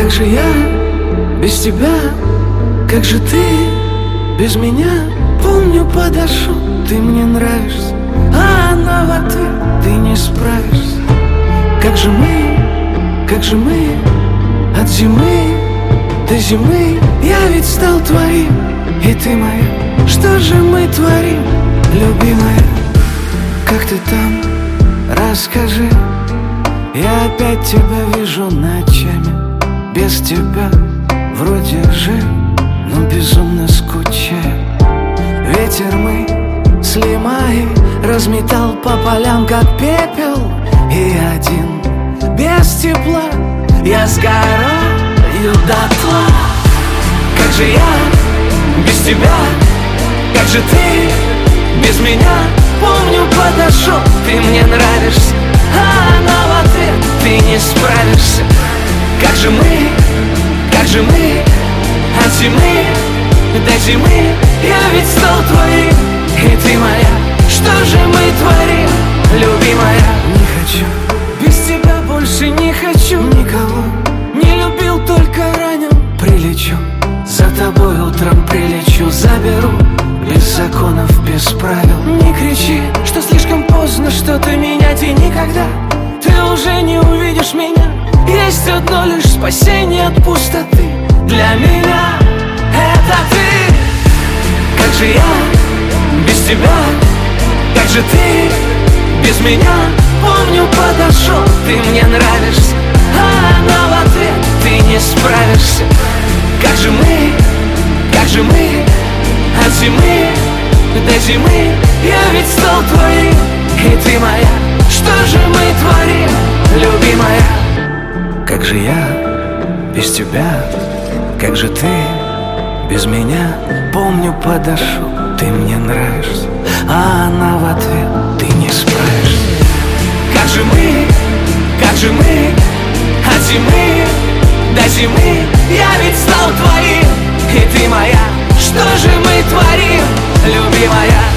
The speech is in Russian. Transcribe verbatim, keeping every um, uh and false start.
Как же я без тебя, как же ты без меня? Помню, подошел, ты мне нравишься, а она в ответ: ты не справишься. Как же мы, как же мы от зимы до зимы? Я ведь стал твоим, и ты моя. Что же мы творим, любимая? Как ты там, расскажи. Я опять тебя вижу ночами. Без тебя вроде жив, но безумно скучаю. Ветер мы с Лимаи разметал по полям, как пепел. И один без тепла я сгораю дотла. Как же я без тебя, как же ты без меня? Помню, подошел, ты мне нравишься, а она в ответ: ты не справишься. Как же мы, как же мы от зимы до зимы? Я ведь стал твоим, и ты моя. Что же мы творим, любимая? Не хочу, без тебя больше не хочу никого. Не любил, только ранил. Прилечу, за тобой утром прилечу. Заберу, без законов, без правил. Не кричи, что слишком поздно что-то менять. И никогда ты уже не увидишь меня. Есть одно лишь спасение от пустоты для меня — это ты. Как же я без тебя, как же ты без меня? Помню, подошел, ты мне нравишься, а она в ответ: ты не справишься. Как же мы, как же мы от зимы до зимы? Я ведь стал твоим, и ты моя. Что же мы творим, любимая? Как же я без тебя, как же ты без меня? Помню, подошел, ты мне нравишься, а она в ответ: ты не справишься. Как же мы, как же мы от зимы до зимы? Я ведь стал твоим, и ты моя. Что же мы творим, любимая?